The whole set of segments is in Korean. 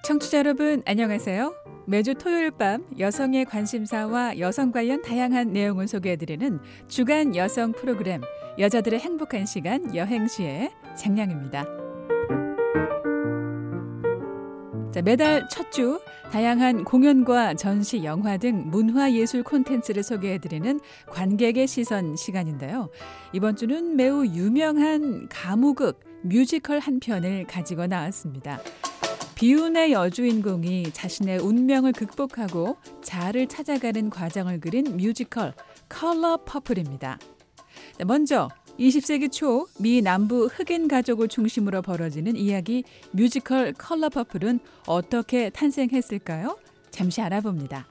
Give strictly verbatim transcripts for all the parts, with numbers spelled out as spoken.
청취자 여러분 안녕하세요. 매주 토요일 밤 여성의 관심사와 여성 관련 다양한 내용을 소개해드리는 주간 여성 프로그램 여자들의 행복한 시간 여행시의 장량입니다. 자, 매달 첫 주 다양한 공연과 전시, 영화 등 문화예술 콘텐츠를 소개해드리는 관객의 시선 시간인데요. 이번 주는 매우 유명한 가무극 뮤지컬 한 편을 가지고 나왔습니다. 비운의 여주인공이 자신의 운명을 극복하고 자아를 찾아가는 과정을 그린 뮤지컬 컬러 퍼플입니다. 먼저 이십 세기 초 미 남부 흑인 가족을 중심으로 벌어지는 이야기 뮤지컬 컬러 퍼플은 어떻게 탄생했을까요? 잠시 알아봅니다.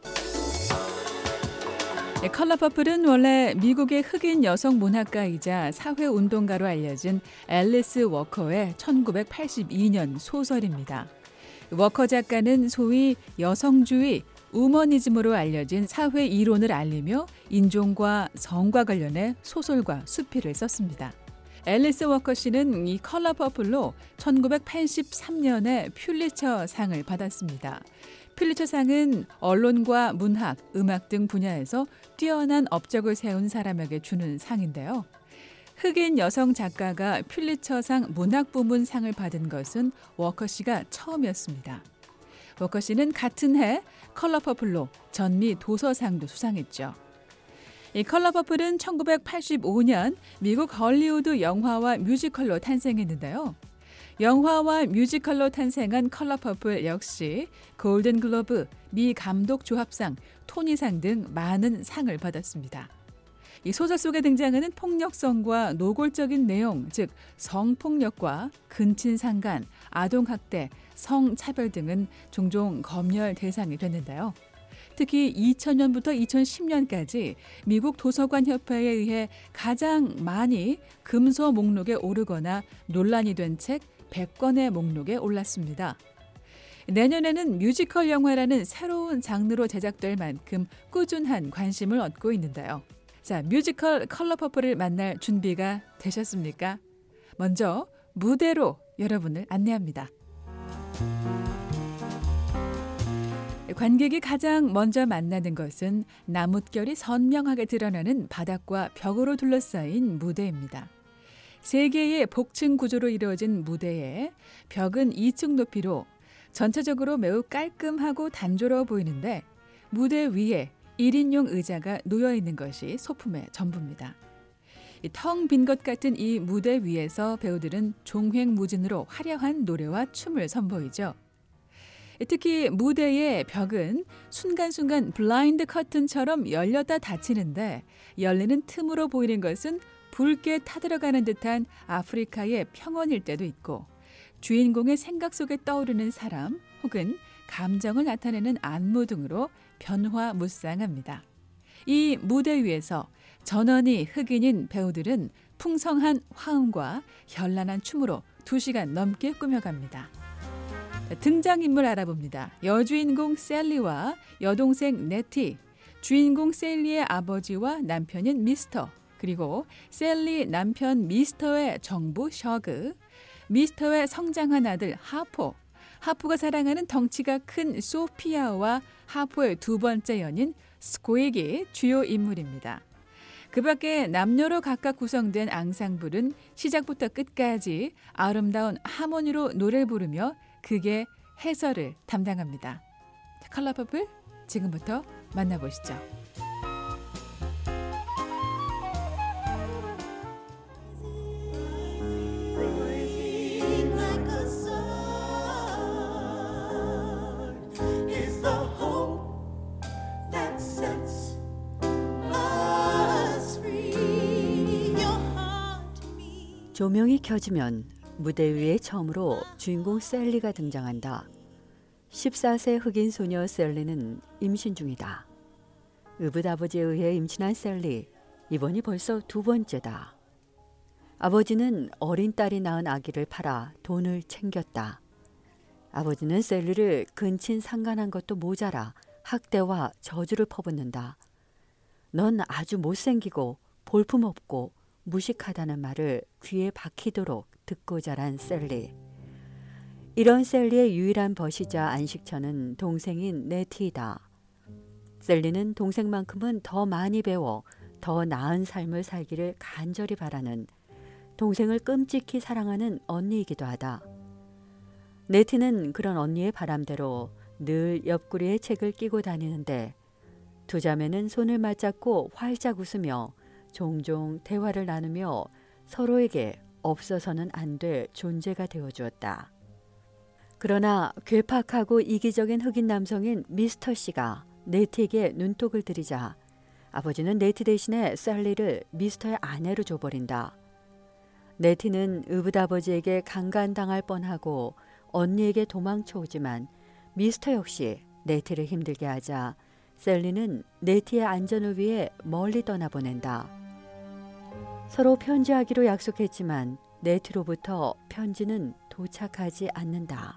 네, 컬러 퍼플은 원래 미국의 흑인 여성 문학가이자 사회운동가로 알려진 앨리스 워커의 천구백팔십이 년 소설입니다. 워커 작가는 소위 여성주의, 우머니즘으로 알려진 사회 이론을 알리며 인종과 성과 관련해 소설과 수필을 썼습니다. 앨리스 워커 씨는 이 컬러 퍼플로 천구백팔십삼 년에 퓰리처 상을 받았습니다. 퓰리처 상은 언론과 문학, 음악 등 분야에서 뛰어난 업적을 세운 사람에게 주는 상인데요. 흑인 여성 작가가 퓰리처상 문학 부문 상을 받은 것은 워커 씨가 처음이었습니다. 워커 씨는 같은 해 컬러 퍼플로 전미 도서상도 수상했죠. 이 컬러 퍼플은 천구백팔십오 년 미국 헐리우드 영화와 뮤지컬로 탄생했는데요. 영화와 뮤지컬로 탄생한 컬러 퍼플 역시 골든 글로브, 미 감독 조합상, 토니상 등 많은 상을 받았습니다. 이 소설 속에 등장하는 폭력성과 노골적인 내용, 즉 성폭력과 근친상간, 아동학대, 성차별 등은 종종 검열 대상이 됐는데요. 특히 이천 년부터 이천십 년까지 미국 도서관 협회에 의해 가장 많이 금서 목록에 오르거나 논란이 된 책 백 권의 목록에 올랐습니다. 내년에는 뮤지컬 영화라는 새로운 장르로 제작될 만큼 꾸준한 관심을 얻고 있는데요. 자, 뮤지컬 컬러 퍼플을 만날 준비가 되셨습니까? 먼저 무대로 여러분을 안내합니다. 관객이 가장 먼저 만나는 것은 나뭇결이 선명하게 드러나는 바닥과 벽으로 둘러싸인 무대입니다. 세 개의 복층 구조로 이루어진 무대에 벽은 이 층 높이로 전체적으로 매우 깔끔하고 단조로워 보이는데 무대 위에 일 인용 의자가 놓여있는 것이 소품의 전부입니다. 텅 빈 것 같은 이 무대 위에서 배우들은 종횡무진으로 화려한 노래와 춤을 선보이죠. 특히 무대의 벽은 순간순간 블라인드 커튼처럼 열렸다 닫히는데 열리는 틈으로 보이는 것은 붉게 타들어가는 듯한 아프리카의 평원일 때도 있고 주인공의 생각 속에 떠오르는 사람 혹은 감정을 나타내는 안무 등으로 변화무쌍합니다. 이 무대 위에서 전원이 흑인인 배우들은 풍성한 화음과 현란한 춤으로 두 시간 넘게 꾸며갑니다. 등장인물 알아봅니다. 여주인공 셀리와 여동생 네티, 주인공 셀리의 아버지와 남편인 미스터, 그리고 셀리 남편 미스터의 정부 셔그, 미스터의 성장한 아들 하포, 하포가 사랑하는 덩치가 큰 소피아와 하포의 두 번째 연인 스코익이 주요 인물입니다. 그 밖에 남녀로 각각 구성된 앙상블은 시작부터 끝까지 아름다운 하모니로 노래를 부르며 극의 해설을 담당합니다. 컬러 퍼플 지금부터 만나보시죠. 조명이 켜지면 무대 위에 처음으로 주인공 셀리가 등장한다. 십사 세 흑인 소녀 셀리는 임신 중이다. 의붓아버지에 의해 임신한 셀리, 이번이 벌써 두 번째다. 아버지는 어린 딸이 낳은 아기를 팔아 돈을 챙겼다. 아버지는 셀리를 근친상간한 것도 모자라 학대와 저주를 퍼붓는다. 넌 아주 못생기고 볼품없고 무식하다는 말을 귀에 박히도록 듣고 자란 셀리. 이런 셀리의 유일한 벗이자 안식처는 동생인 네티이다. 셀리는 동생만큼은 더 많이 배워 더 나은 삶을 살기를 간절히 바라는, 동생을 끔찍히 사랑하는 언니이기도 하다. 네티는 그런 언니의 바람대로 늘 옆구리에 책을 끼고 다니는데, 두 자매는 손을 맞잡고 활짝 웃으며 종종 대화를 나누며 서로에게 없어서는 안 될 존재가 되어주었다. 그러나 괴팍하고 이기적인 흑인 남성인 미스터 씨가 네티에게 눈독을 들이자 아버지는 네티 대신에 셀리를 미스터의 아내로 줘버린다. 네티는 의붓아버지에게 강간당할 뻔하고 언니에게 도망쳐오지만 미스터 역시 네티를 힘들게 하자 셀리는 네티의 안전을 위해 멀리 떠나보낸다. 서로 편지하기로 약속했지만 네티로부터 편지는 도착하지 않는다.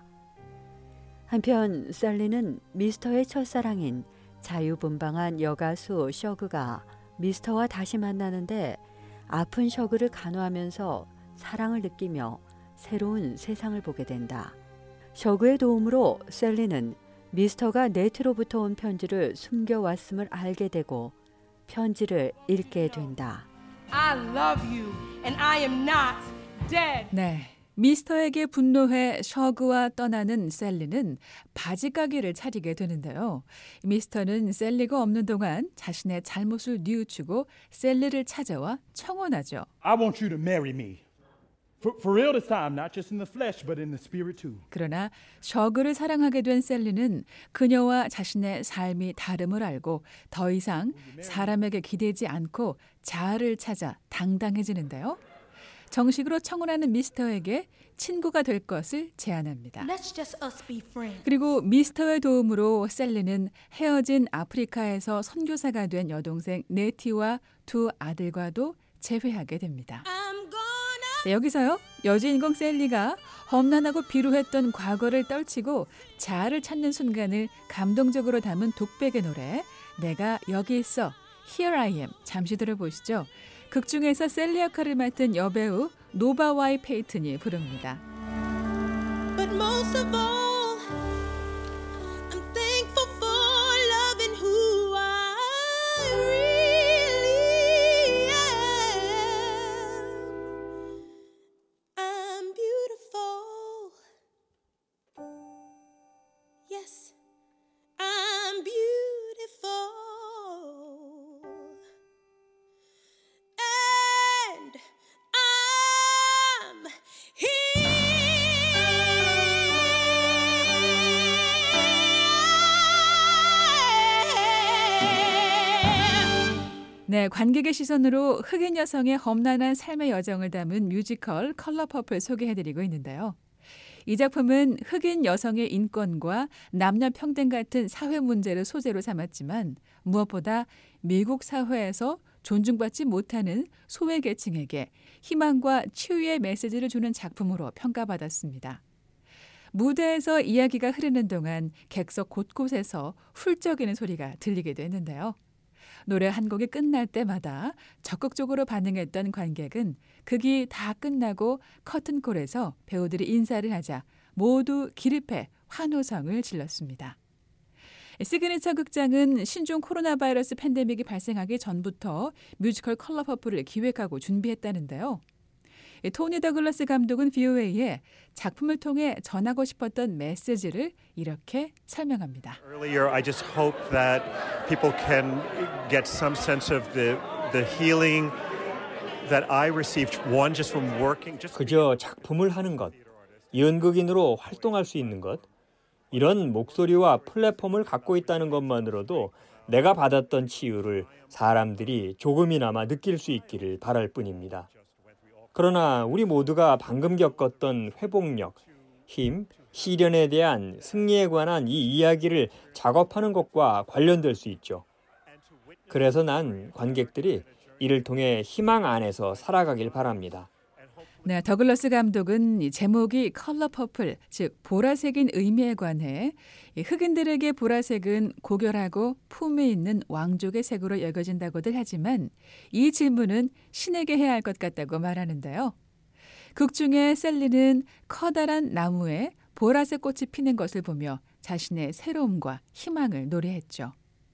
한편 셀리는 미스터의 첫사랑인 자유분방한 여가수 셔그가 미스터와 다시 만나는데 아픈 셔그를 간호하면서 사랑을 느끼며 새로운 세상을 보게 된다. 셔그의 도움으로 셀리는 미스터가 네트로부터 온 편지를 숨겨왔음을 알게 되고 편지를 읽게 된다. I love you and I am not dead. 네. 미스터에게 분노해 셔그와 떠나는 셀리는 바지 가게를 차리게 되는데요. 미스터는 셀리가 없는 동안 자신의 잘못을 뉘우치고 셀리를 찾아와 청혼하죠. I want you to marry me. For, for real this time, not just in the flesh, but in the spirit too. 그러나 셔그를 사랑하게 된 셀리는 그녀와 자신의 삶이 다름을 알고 더 이상 사람에게 기대지 않고 자아를 찾아 당당해지는데요. 정식으로 청혼하는 미스터에게 친구가 될 것을 제안합니다. Let's just us be friends. 그리고 미스터의 도움으로 셀리는 헤어진 아프리카에서 선교사가 된 여동생 네티와 두 아들과도 재회하게 됩니다. I'm gonna 자, 여기서요. 여주인공 셀리가 험난하고 비루했던 과거를 떨치고 자아를 찾는 순간을 감동적으로 담은 독백의 노래 내가 여기 있어 Here I am 잠시 들어보시죠. 극 중에서 셀리 역할을 맡은 여배우 노바와이 페이튼이 부릅니다. But most of all, I'm thankful for loving who I really am. I'm beautiful. Yes, I'm beautiful. And I'm 네, 관객의 시선으로 흑인 여성의 험난한 삶의 여정을 담은 뮤지컬 컬러 퍼플 소개해드리고 있는데요. 이 작품은 흑인 여성의 인권과 남녀 평등 같은 사회 문제를 소재로 삼았지만 무엇보다 미국 사회에서 존중받지 못하는 소외계층에게 희망과 치유의 메시지를 주는 작품으로 평가받았습니다. 무대에서 이야기가 흐르는 동안 객석 곳곳에서 훌쩍이는 소리가 들리기도 했는데요. 노래 한 곡이 끝날 때마다 적극적으로 반응했던 관객은 극이 다 끝나고 커튼콜에서 배우들이 인사를 하자 모두 기립해 환호성을 질렀습니다. 시그니처 극장은 신종 코로나 바이러스 팬데믹이 발생하기 전부터 뮤지컬 컬러 퍼플을 기획하고 준비했다는데요. 토니 더글러스 감독은 브이오에이에 작품을 통해 전하고 싶었던 메시지를 이렇게 설명합니다. Earlier, I just hope that people can get some sense of the the healing that I received one just from working. Just 그저 작품을 하는 것, 연극인으로 활동할 수 있는 것, 이런 목소리와 플랫폼을 갖고 있다는 것만으로도 내가 받았던 치유를 사람들이 조금이나마 느낄 수 있기를 바랄 뿐입니다. 그러나 우리 모두가 방금 겪었던 회복력, 힘, 시련에 대한 승리에 관한 이 이야기를 작업하는 것과 관련될 수 있죠. 그래서 난 관객들이 이를 통해 희망 안에서 살아가길 바랍니다. 네, 더글러스 감독은 이 제목이 컬러 퍼플, 즉 보라색인 의미에 관해 흑인들에게 보라색은 고결하고 품위 있는 왕족의 색으로 여겨진다고들 하지만 이 질문은 신에게 해야 할 것 같다고 말하는데요. 극 중에 셀리는 커다란 나무에 보라색 꽃이 피는 것을 보며 자신의 새로움과 희망을 노래했죠.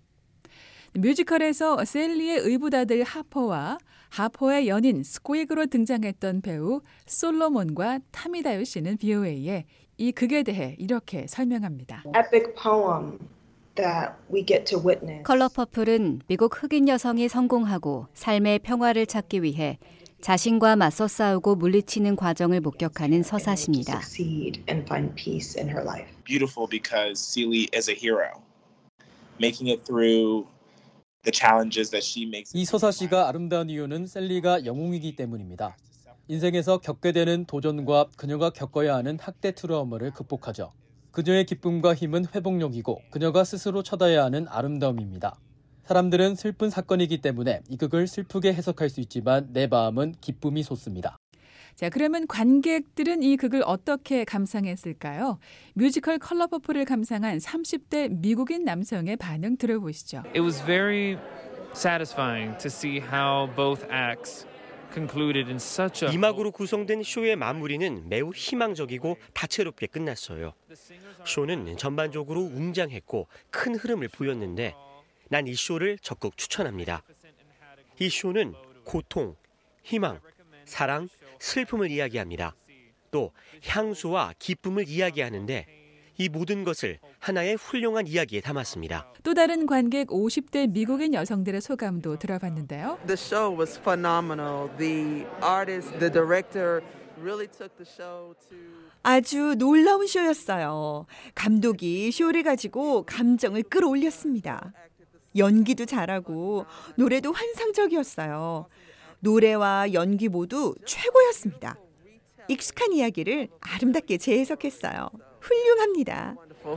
뮤지컬에서 셀리의 의붓아들 하퍼와 하퍼의 연인 스quig으로 등장했던 배우 솔로몬과 타미다요 씨는 브이오에이에 이 극에 대해 이렇게 설명합니다. epic poem that we get to witness. 컬러 퍼플은 미국 흑인 여성이 성공하고 삶의 평화를 찾기 위해 자신과 맞서 싸우고 물리치는 과정을 목격하는 서사시입니다. Succeed and find peace in her life. Beautiful because Celie is a hero, making it through the challenges that she makes. 이 서사시가 아름다운 이유는 셀리가 영웅이기 때문입니다. 인생에서 겪게 되는 도전과 그녀가 겪어야 하는 학대 트라우마를 극복하죠. 그녀의 기쁨과 힘은 회복력이고 그녀가 스스로 쳐다야 하는 아름다움입니다. 사람들은 슬픈 사건이기 때문에 이 극을 슬프게 해석할 수 있지만 내 마음은 기쁨이 솟습니다. 자, 그러면 관객들은 이 극을 어떻게 감상했을까요? 뮤지컬 컬러 퍼플을 감상한 삼십 대 미국인 남성의 반응 들어보시죠. It was very satisfying to see how both acts concluded in such a 이막으로 구성된 쇼의 마무리는 매우 희망적이고 다채롭게 끝났어요. 쇼는 전반적으로 웅장했고 큰 흐름을 보였는데 난 이 쇼를 적극 추천합니다. 이 쇼는 고통, 희망, 사랑, 슬픔을 이야기합니다. 또 향수와 기쁨을 이야기하는데 이 모든 것을 하나의 훌륭한 이야기에 담았습니다. 또 다른 관객 오십 대 미국인 여성들의 소감도 들어봤는데요. The show was phenomenal. The artist, the director really took the show to 아주 놀라운 쇼였어요. 감독이 쇼를 가지고 감정을 끌어올렸습니다. 연기도 잘하고 노래도 환상적이었어요. 노래와 연기 모두 최고였습니다. 익숙한 이야기를 아름답게 재해석했어요. 훌륭합니다.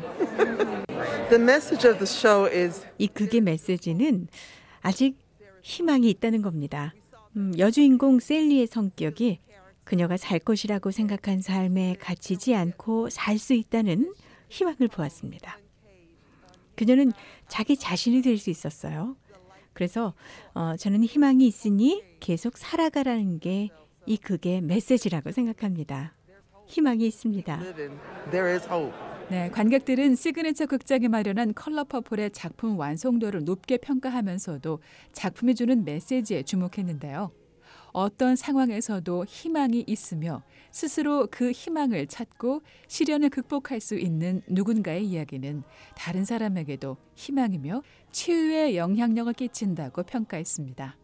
The message of the show is 이 극의 메시지는 아직 희망이 있다는 겁니다. 음, 여주인공 셀리의 성격이 그녀가 살 것이라고 생각한 삶에 갇히지 않고 살 수 있다는 희망을 보았습니다. 그녀는 자기 자신이 될 수 있었어요. 그래서 어, 저는 희망이 있으니 계속 살아가라는 게 이 극의 메시지라고 생각합니다. 희망이 있습니다. There is hope. 네, 관객들은 시그니처 극장이 마련한 컬러 퍼플의 작품 완성도를 높게 평가하면서도 작품이 주는 메시지에 주목했는데요. 어떤 상황에서도 희망이 있으며 스스로 그 희망을 찾고 시련을 극복할 수 있는 누군가의 이야기는 다른 사람에게도 희망이며 치유의 영향력을 끼친다고 평가했습니다.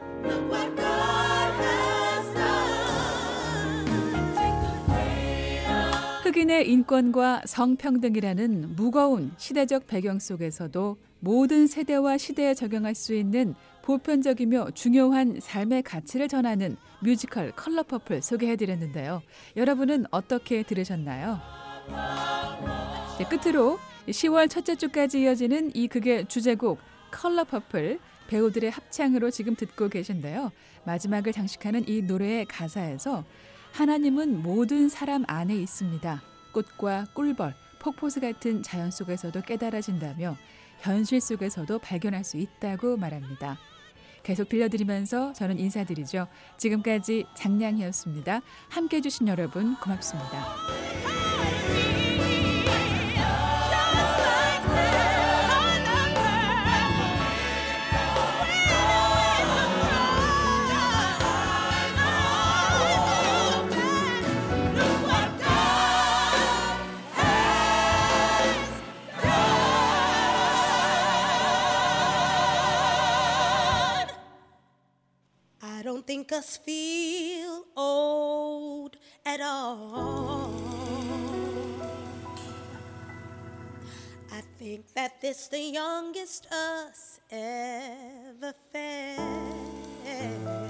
흑인의 인권과 성평등이라는 무거운 시대적 배경 속에서도 모든 세대와 시대에 적용할 수 있는 보편적이며 중요한 삶의 가치를 전하는 뮤지컬 컬러 퍼플 소개해드렸는데요. 여러분은 어떻게 들으셨나요? 네, 끝으로 시월 첫째 주까지 이어지는 이 극의 주제곡 컬러 퍼플 배우들의 합창으로 지금 듣고 계신데요. 마지막을 장식하는 이 노래의 가사에서 하나님은 모든 사람 안에 있습니다. 꽃과 꿀벌, 폭포수 같은 자연 속에서도 깨달아진다며 현실 속에서도 발견할 수 있다고 말합니다. 계속 들려드리면서 저는 인사드리죠. 지금까지 장량희였습니다. 함께해 주신 여러분 고맙습니다. I don't think us feel old at all. I think that this the youngest us ever felt.